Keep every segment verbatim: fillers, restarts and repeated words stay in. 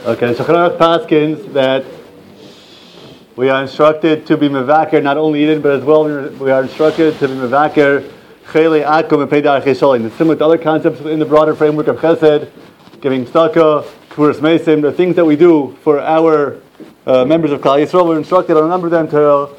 Okay, Shulchan Aruch paskins that we are instructed to be mevaker not only Yidden, but as well we are instructed to be mevaker chayli akum and pei darchei shalom. It's similar to other concepts in the broader framework of chesed, giving tzedakah, kvuras mesim, the things that we do for our uh, members of Klal Yisrael. We're instructed on a number of them to uh,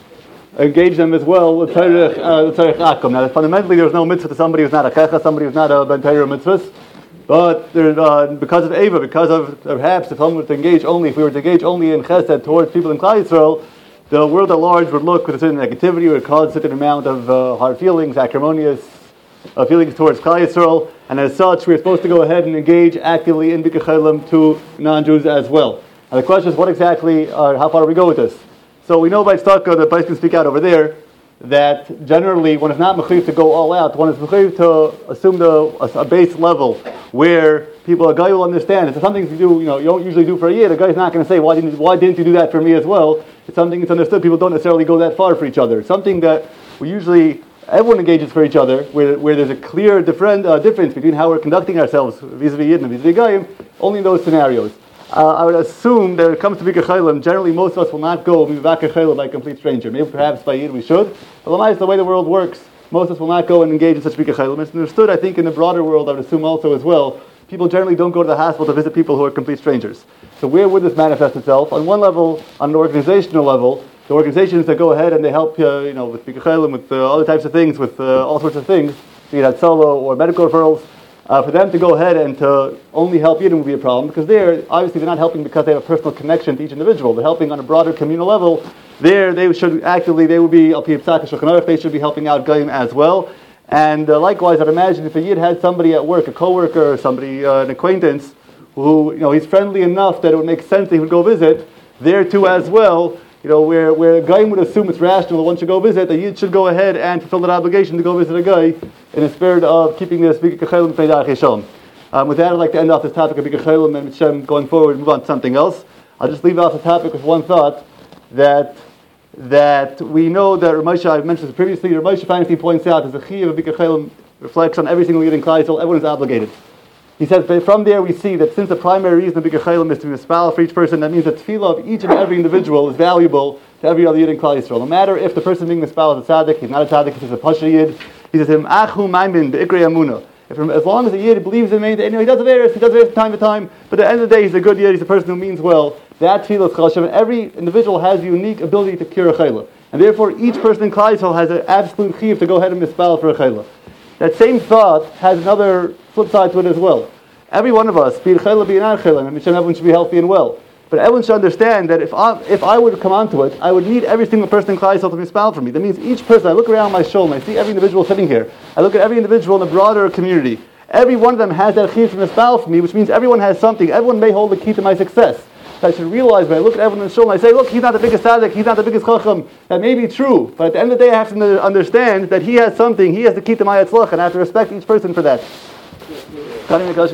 engage them as well with tzarech akum. Now, fundamentally, there's no mitzvah to somebody who's not a checha, somebody who's not a ben Torah mitzvah. But there, uh, because of Eva, because of perhaps if someone were to engage only, if we were to engage only in chesed towards people in Klal Yisrael, the world at large would look with a certain negativity, would cause a certain amount of uh, hard feelings, acrimonious uh, feelings towards Klal Yisrael, and as such, we're supposed to go ahead and engage actively in Bikkur Chaylim to non-Jews as well. And the question is, what exactly, uh, how far do we go with this? So we know by tzedakah, the place can speak out over there, that generally one is not mechuyev to go all out. One is mechuyev to assume the a, a base level where people, a guy will understand. It's something you do, you know, you don't usually do for a year. The guy's not going to say, why didn't why didn't you do that for me as well? It's something that's understood. People don't necessarily go that far for each other. Something that we usually everyone engages for each other, where where there's a clear different uh, difference between how we're conducting ourselves vis-a-vis Yidden and vis-a-vis Goyim, only in those scenarios. Uh, I would assume that when it comes to Bikkur Chaylim, generally most of us will not go Bikkur Chaylim by a complete stranger. Maybe perhaps by Yid we should. But the way the world works, most of us will not go and engage in such Bikkur Chaylim. It's understood, I think, in the broader world, I would assume also as well, people generally don't go to the hospital to visit people who are complete strangers. So where would this manifest itself? On one level, on an organizational level, the organizations that go ahead and they help uh, you know, with Bikkur Chaylim, with uh, other types of things, with uh, all sorts of things, be it solo or medical referrals, Uh, for them to go ahead and to only help Yidden would be a problem, because they're obviously they're not helping because they have a personal connection to each individual. They're helping on a broader communal level. There, they should actively they would be al pi psak Shulchan Aruch, they should be helping out Goyim as well. And uh, likewise, I'd imagine if a Yid had somebody at work, a coworker, or somebody, uh, an acquaintance, who you know he's friendly enough that it would make sense that he would go visit. There too, as well. You know, where, where a guy would assume it's rational that one should go visit, the Yid should go ahead and fulfill that obligation to go visit a guy in the spirit of keeping this Bikkur Chaylim Pei Darchei Shalom. Um, with that, I'd like to end off this topic of Bikkur Chaylim and Hashem going forward and move on to something else. I'll just leave off the topic with one thought, that that we know that Ramosha, I've mentioned this previously, Ramosha Feinstein points out that the Chiyuv of Bikkur Chaylim reflects on every single Yid in Klal Yisrael, everyone is obligated. He says, from there we see that since the primary reason of Bikkur Chaylim is to be mispal for each person, that means that tefillah of each and every individual is valuable to every other Yid in Klal Yisrael. No matter if the person being mispal is a tzaddik, he's not a tzaddik, he's a pasha Yid. He says, him achu maimin be'ikrei amuna. If as long as the Yid believes in me, you know, he does Averis, he does Averis from time to time, but at the end of the day, he's a good Yid, he's a person who means well. That tefillah is Chal Hashem. Every individual has a unique ability to cure a chayla. And therefore, each person in Klal Yisrael has an absolute chiyuv to go ahead and mispal for a chayla. That same thought has another flip side to it as well. Every one of us, be it chayla, be it not chayla, and everyone should be healthy and well. But everyone should understand that if I, if I would come onto it, I would need every single person in Klal Yisrael to mispal for me. That means each person, I look around my shul and I see every individual sitting here. I look at every individual in the broader community. Every one of them has that chiyuv to mispal for me, which means everyone has something. Everyone may hold the key to my success. So I should realize when I look at everyone in the shul and I say, look, he's not the biggest tzaddik, he's not the biggest chacham. That may be true, but at the end of the day I have to understand that he has something, he has the key to my atzlach, and I have to respect each person for that.